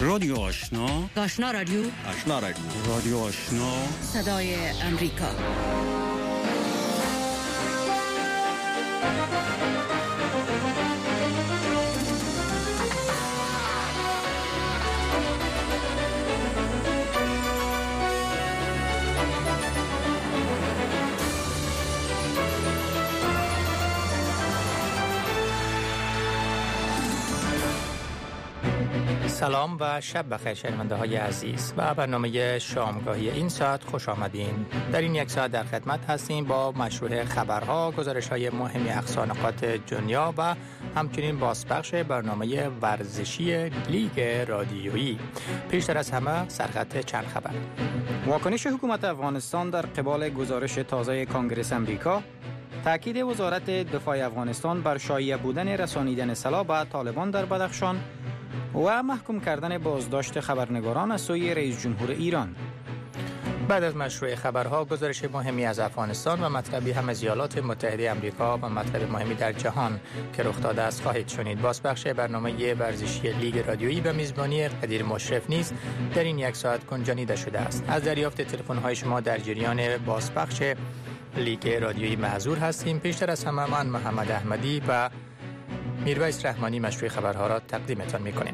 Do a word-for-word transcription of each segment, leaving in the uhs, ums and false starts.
رادیو آشنا، آشنا رادیو، آشنا رادیو، رادیو آشنا، صدای امریکا. سلام و شب بخیر شنونده های عزیز و برنامه شامگاهی این ساعت خوش آمدین. در این یک ساعت در خدمت هستیم با مشروع خبرها، گزارش های مهمی اقصا نقاط دنیا و همچنین بازپخش برنامه ورزشی لیگ رادیویی. پیشتر از همه سرخط چند خبر. واکنش حکومت افغانستان در قبال گزارش تازه کانگرس امریکا، تاکید وزارت دفاع افغانستان بر شایع بودن رسانیدن سلاح به طالبان در بدخشان و محکوم کردن بازداشت خبرنگاران از سوی رئیس جمهور ایران. بعد از مشروع خبرها، گزارش مهمی از افغانستان و مطلبی هم از ایالات متحده آمریکا و مطلب مهمی در جهان که رخ داده است خواهید شنید. بازپخش برنامه ورزشی لیگ رادیویی به میزبانی قدیر مشرف نیز در این یک ساعت گنجانیده شده است. از دریافت تلفن‌های شما در جریان بازپخش لیگ رادیویی معذور هستیم. پیشتر از همه من محمد احمدی و میرویس رحمانی مشروع خبرها را تقدیمتان می‌کنیم.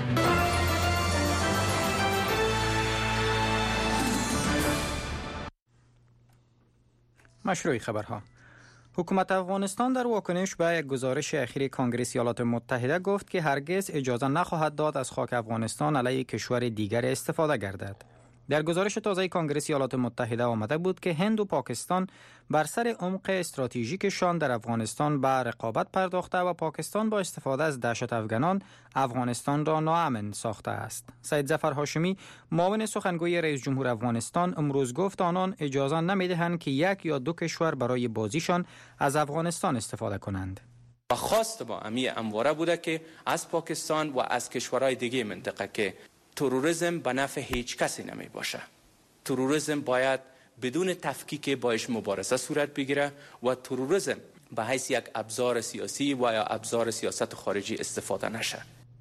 مشروع خبرها. حکومت افغانستان در واکنش به یک گزارش اخیر کانگرس ایالات متحده گفت که هرگز اجازه نخواهد داد از خاک افغانستان علیه کشور دیگر استفاده گردد. در گزارش تازه کانگرس ایالات متحده آمده بود که هند و پاکستان بر سر عمق استراتژیکشان در افغانستان به رقابت پرداخته و پاکستان با استفاده از دهشت افغانان افغانستان را ناامن ساخته است. سید ظفر هاشمی، معاون سخنگوی رئیس جمهور افغانستان، امروز گفت آنان اجازه نمیدهند که یک یا دو کشور برای بازیشان از افغانستان استفاده کنند. و خواست با امی امواره بوده که از پاکستان و از کشورهای دیگه منطقه که تروریسم به نفع هیچ کسی نمی باشه. تروریسم باید بدون تفکیک باش مبارزه صورت بگیره و تروریسم به حیث یک ابزار سیاسی و یا ابزار سیاست خارجی استفاده نشه.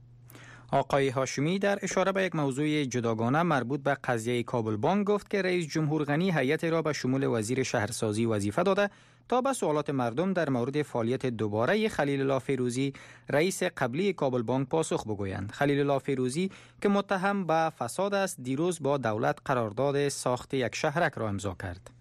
آقای هاشمی در اشاره به یک موضوع جداگانه مربوط به قضیه کابل بانک گفت که رئیس جمهور غنی هیئت را به شمول وزیر شهرسازی وظیفه داده تا به سوالات مردم در مورد فعالیت دوباره خلیل الله فیروزی، رئیس قبلی کابل بانک، پاسخ بگویند. خلیل الله فیروزی که متهم به فساد است، دیروز با دولت قرارداد ساخت یک شهرک را امضا کرد.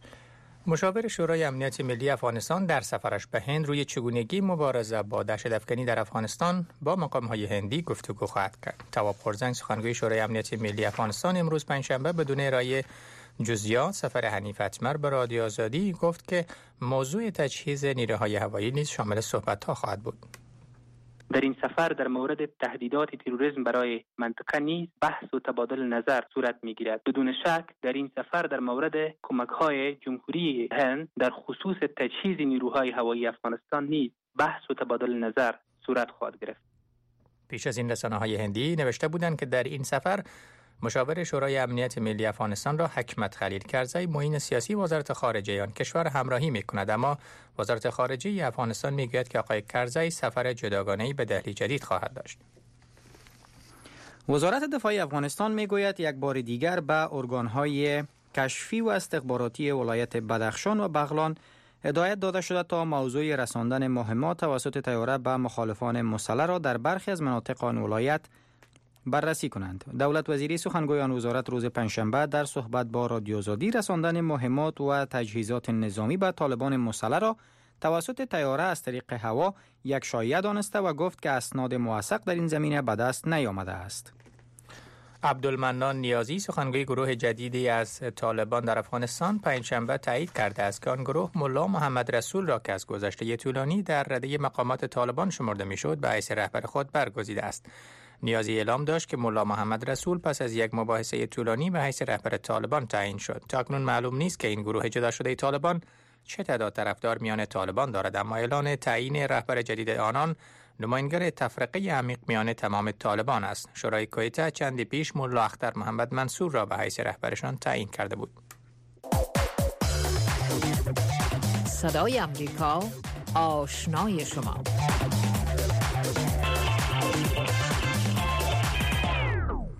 مشاور شورای امنیت ملی افغانستان در سفرش به هند روی چگونگی مبارزه با دهشت‌افکنی در افغانستان با مقام‌های هندی گفتگو خواهد کرد. تواب خورزنگ، سخنگوی شورای امنیت ملی افغانستان، امروز پنجشنبه بدون ارائه جزئیات سفر حنیف اتمر به رادیو آزادی گفت که موضوع تجهیز نیروهای هوایی نیز شامل صحبت‌ها خواهد بود. در این سفر در مورد تهدیدات تروریسم برای منطقه نیز بحث و تبادل نظر صورت می‌گیرد. بدون شک در این سفر در مورد کمک‌های جمهوری هند در خصوص تجهیز نیروهای هوایی افغانستان نیز بحث و تبادل نظر صورت خواهد گرفت. پیش از این رسانه‌های هندی نوشته بودند که در این سفر مشاور شورای امنیت ملی افغانستان را حکمت خلیل کرزی، معین سیاسی وزارت خارجه آن کشور همراهی می‌کند، اما وزارت خارجه افغانستان می‌گوید که آقای کرزی سفر جداگانه‌ای به دهلی جدید خواهد داشت. وزارت دفاع افغانستان می‌گوید یک بار دیگر به ارگان‌های کشفی و استخباراتی ولایت بدخشان و بغلان هدایت داده شده تا موضوع رساندن مهمات توسط طیاره به مخالفان مسلح را در برخی از مناطق آن ولایت بررسی کنند. دولت وزیری سخنگوی آن وزارت روز پنجشنبه در صحبت با رادیو آزادی رساندن مهمات و تجهیزات نظامی به طالبان مسلح را توسط طیاره از طریق هوا یک شایعه دانسته و گفت که اسناد موثق در این زمینه به دست نیامده است. عبدالمنان نیازی، سخنگوی گروه جدیدی از طالبان در افغانستان، پنجشنبه تایید کرده است که آن گروه ملا محمد رسول را که از گذشته طولانی در رده مقامات طالبان شمرده میشد به حیث رهبر خود برگزیده است. نیازی اعلام داشت که ملا محمد رسول پس از یک مباحثه طولانی به حیث رهبر طالبان تعیین شد. تاکنون معلوم نیست که این گروه جدا شده طالبان چه تعداد طرفدار میان طالبان دارد، اما اعلان تعیین رهبر جدید آنان نمایانگر تفرقه عمیق میان تمام طالبان است. شورای کویته چندی پیش ملا اختر محمد منصور را به حیث رهبرشان تعیین کرده بود. صدای امریکا، آشنای شما.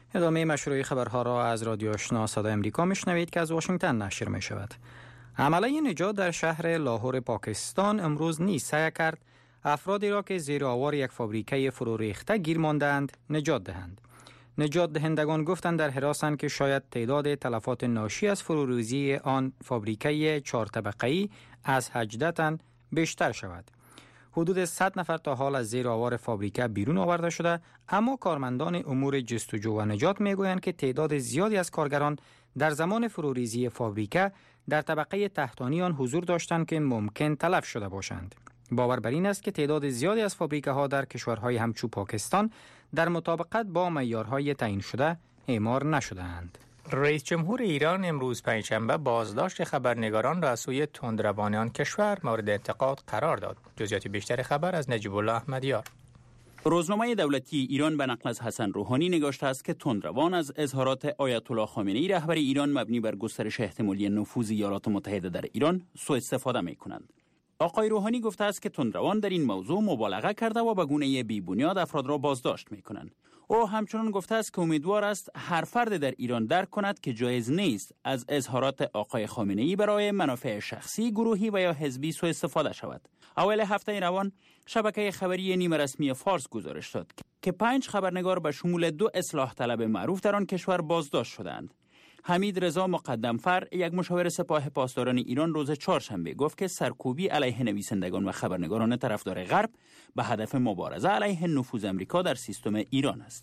ادامه مشروع خبرها را از رادیو آشنا صدای امریکا میشنوید که از واشنگتن نشر می شود. عمله نجات در شهر لاهور پاکستان امروز نیز سعی کرد افرادی را که زیر آوار یک فابریکه فرو ریخته گیر ماندند نجات دهند. نجات دهندگان گفتند در حراسند که شاید تعداد تلفات ناشی از فروریزی آن فابریکه چهار طبقه‌ای از هجده تن بیشتر شود. حدود صد نفر تا حال از زیر آوار فابریکه بیرون آورده شده، اما کارمندان امور جستجو و نجات میگویند که تعداد زیادی از کارگران در زمان فروریزی فابریکه در طبقه تحتانی آن حضور داشتند که ممکن تلف شده باشند. باور بر این است که تعداد زیادی از فابریکه ها در کشورهای همچو پاکستان در مطابقت با معیارهای تعیین شده اعمار نشده‌اند. رئیس جمهور ایران امروز پنجشنبه بازداشت خبرنگاران را از سوی تندروان آن کشور مورد انتقاد قرار داد. جزئیات بیشتر خبر از نجیب الله احمدیار. روزنامه دولتی ایران به نقل از حسن روحانی نگاشته است که تندروان از اظهارات آیت الله خامنه‌ای رهبر ایران مبنی بر گسترش احتمالی نفوذ ایالات متحده در ایران سوء استفاده می‌کنند. آقای روحانی گفته است که تندروان در این موضوع مبالغه کرده و به گونه بی‌بنیاد افراد را بازداشت می‌کنند. او همچنان گفته است که امیدوار است هر فرد در ایران درک کند که جایز نیست از اظهارات آقای خامنه‌ای برای منافع شخصی، گروهی و یا حزبی سوء استفاده شود. اول هفته روان شبکه خبری نیمه رسمی فارس گزارش داد که پنج خبرنگار به شمول دو اصلاح طلب معروف در آن کشور بازداشت شدند. حمید رضا مقدمفر، یک مشاور سپاه پاسداران ایران، روز چهارشنبه گفت که سرکوبی علیه نویسندگان و خبرنگاران طرفدار غرب به هدف مبارزه علیه نفوذ آمریکا در سیستم ایران است.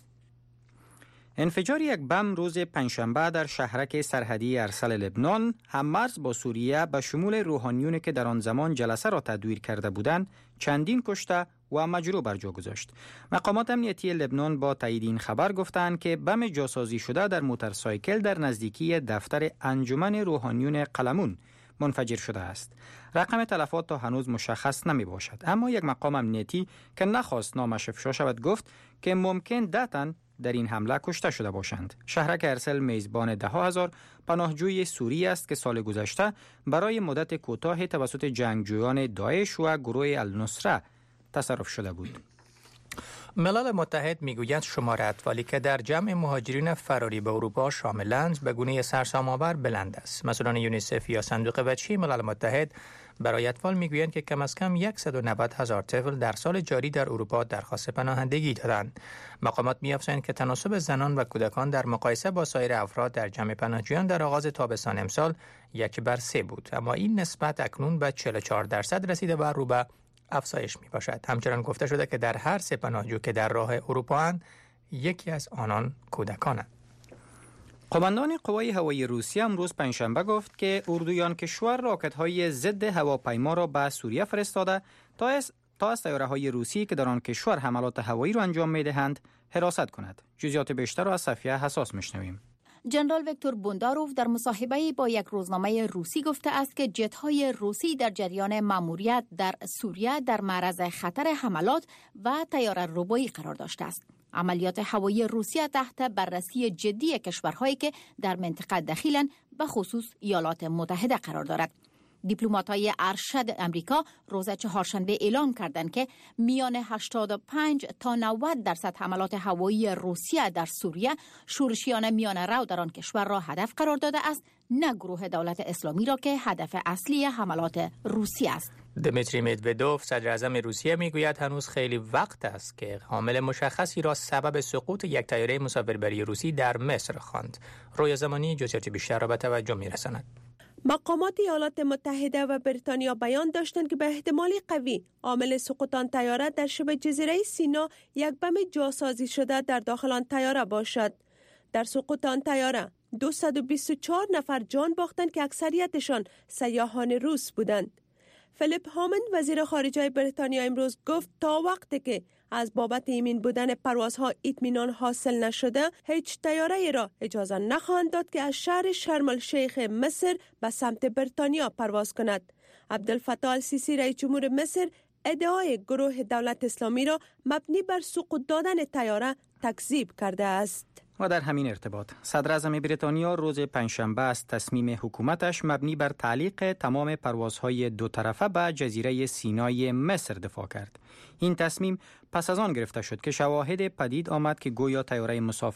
انفجار یک بم روز پنجشنبه در شهرک سرحدی ارسل لبنان هم‌مرز با سوریه به شمول روحانیونی که در آن زمان جلسه را تدویر کرده بودند چندین کشته و مجروح بر جا گذاشت. مقامات امنیتی لبنان با تایید این خبر گفتند که بم جاسازی شده در موتورسایکل در نزدیکی دفتر انجمن روحانیون قلمون منفجر شده است. رقم تلفات تا هنوز مشخص نمی باشد، اما یک مقام امنیتی که نخواست نامش افشا شود گفت که ممکن ده تن در این حمله کشته شده باشند. شهرک ارسل میزبان ده ها هزار پناهجوی سوری است که سال گذشته برای مدت کوتاه توسط جنگجویان داعش و گروه النصره تصرف شده بود. ملل متحد میگوید شمار اطفالی که در جمع مهاجرین فراری به اروپا شاملند به گونه سرسام‌آور بلند است. مسئولان یونیسف یا صندوق بچه ملل متحد برای اطفال میگویند که کم از کم صد و نود هزار طفل در سال جاری در اروپا درخواست پناهندگی دادند. مقامات می‌افزایند که تناسب زنان و کودکان در مقایسه با سایر افراد در جمع پناهجویان در آغاز تابستان امسال یک بر سه بود، اما این نسبت اکنون به چهل و چهار درصد رسیده و رو به افزایش می باشد. همچنان گفته شده که در هر سه پناهجو که در راه اروپا اند، یکی از آنان کودکانند. قماندان قوای هوایی روسیه امروز پنجشنبه گفت که اردویان کشور راکت‌های ضد هواپیما را به سوریه فرستاده تا از تا از طیاره‌های روسی که در آن کشور حملات هوایی را انجام می‌دهند حراست کند. جزئیات بیشتر را از صفیه حساس می‌شنویم. جنرال ویکتور بونداروف در مصاحبه‌ای با یک روزنامه روسی گفته است که جت‌های روسی در جریان مأموریت در سوریه در معرض خطر حملات و طیاره ربایی قرار داشته است. عملیات هوایی روسیه تحت بررسی جدی کشورهایی که در منطقه دخیلند، به خصوص ایالات متحده قرار دارد. دیپلمات‌های ارشد امریکا روز چهارشنبه اعلام کردند که میان هشتاد و پنج تا نود درصد حملات هوایی روسیه در سوریه شورشیان میان رو در آن کشور را هدف قرار داده است، نه گروه دولت اسلامی را که هدف اصلی حملات روسیه است. دمیتری مدودوف صدر اعظم روسیه میگوید هنوز خیلی وقت است که عامل مشخصی را سبب سقوط یک طیاره مسافربری روسی در مصر خواند. رویا زمانی جزئیات بیشتر را به توجه می‌رساند. مقامات ایالات متحده و بریتانیا بیان داشتند که به احتمال قوی عامل سقوط آن طیاره در شبه جزیره سینا یک بم جاسازی شده در داخل آن طیاره باشد. در سقوط آن طیاره دویست و بیست و چهار نفر جان باختند که اکثریتشان سیاحان روس بودند. فیلیپ هامند وزیر خارجه بریتانیا امروز گفت تا وقتی که از بابت ایمن بودن پروازها اطمینان حاصل نشده، هیچ طیاره‌ای را اجازه نخواهند داد که از شهر شرم الشیخ مصر به سمت بریتانیا پرواز کند. عبدالفتاح السیسی رئیس جمهور مصر ادعای گروه دولت اسلامی را مبنی بر سقوط دادن طیاره تکذیب کرده است. و در همین ارتباط صدر اعظم بریتانیا روز پنجشنبه از تصمیم حکومتش مبنی بر تعلیق تمام پروازهای دو طرفه به جزیره سینای مصر دفاع کرد. این تصمیم پس از آن گرفته شد که شواهد پدید آمد که گویا طیاره مسافر